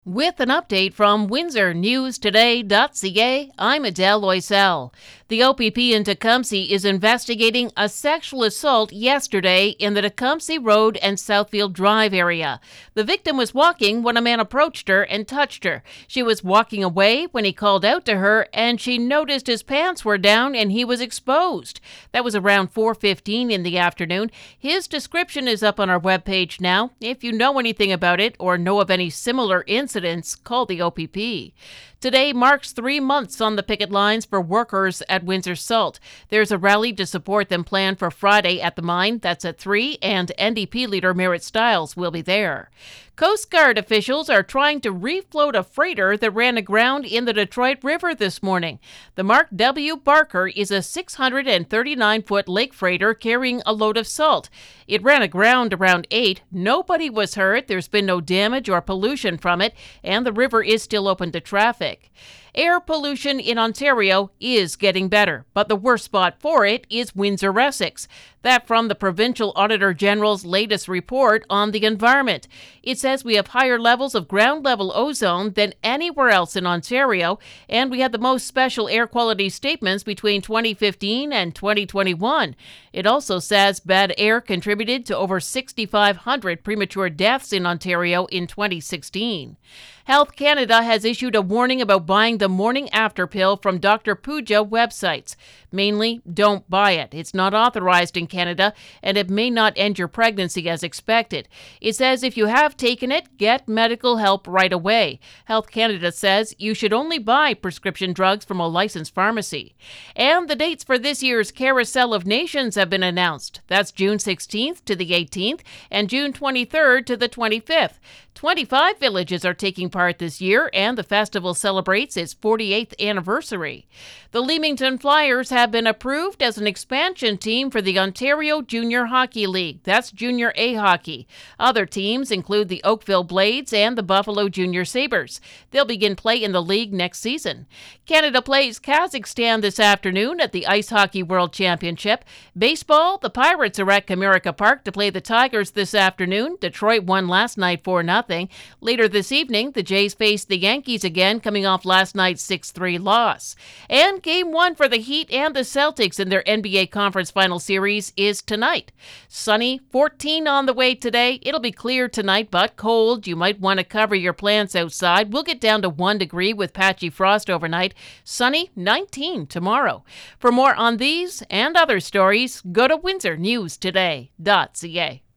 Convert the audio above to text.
With an update from WindsorNewsToday.ca, I'm Adele Loisel. The OPP in Tecumseh is investigating a sexual assault yesterday in the Tecumseh Road and Southfield Drive area. The victim was walking when a man approached her and touched her. She was walking away when he called out to her, and she noticed his pants were down and he was exposed. That was around 4:15 in the afternoon. His description is up on our webpage now. If you know anything about it or know of any similar incidents, call the OPP. Today marks 3 months on the picket lines for workers at Windsor Salt. There's a rally to support them planned for Friday at the mine. That's at 3, and NDP leader Merritt Stiles will be there. Coast Guard officials are trying to refloat a freighter that ran aground in the Detroit River this morning. The Mark W. Barker is a 639-foot lake freighter carrying a load of salt. It ran aground around 8. Nobody was hurt. There's been no damage or pollution from it, and the river is still open to traffic. Air pollution in Ontario is getting better, but the worst spot for it is Windsor-Essex. That from the Provincial Auditor General's latest report on the environment. It says we have higher levels of ground-level ozone than anywhere else in Ontario, and we had the most special air quality statements between 2015 and 2021. It also says bad air contributed to over 6,500 premature deaths in Ontario in 2016. Health Canada has issued a warning about buying the morning after pill from Dr. Puja websites. Mainly, don't buy it. It's not authorized in Canada, and it may not end your pregnancy as expected. It says if you have taken it, get medical help right away. Health Canada says you should only buy prescription drugs from a licensed pharmacy. And the dates for this year's Carousel of Nations have been announced. That's June 16th to the 18th and June 23rd to the 25th. 25 villages are taking part this year, and the festival celebrates its 48th anniversary. The Leamington Flyers have been approved as an expansion team for the Ontario Junior Hockey League. That's Junior A hockey. Other teams include the Oakville Blades and the Buffalo Junior Sabres. They'll begin play in the league next season. Canada plays Kazakhstan this afternoon at the Ice Hockey World Championship. Baseball, the Pirates are at Comerica Park to play the Tigers this afternoon. Detroit won last night 4-0. Later this evening, the Jays face the Yankees again, coming off last night's 6-3 loss. And Game 1 for the Heat and the Celtics in their NBA Conference Final Series is tonight. Sunny, 14 on the way today. It'll be clear tonight, but cold. You might want to cover your plants outside. We'll get down to 1 degree with patchy frost overnight. Sunny, 19 tomorrow. For more on these and other stories, go to WindsorNewsToday.ca.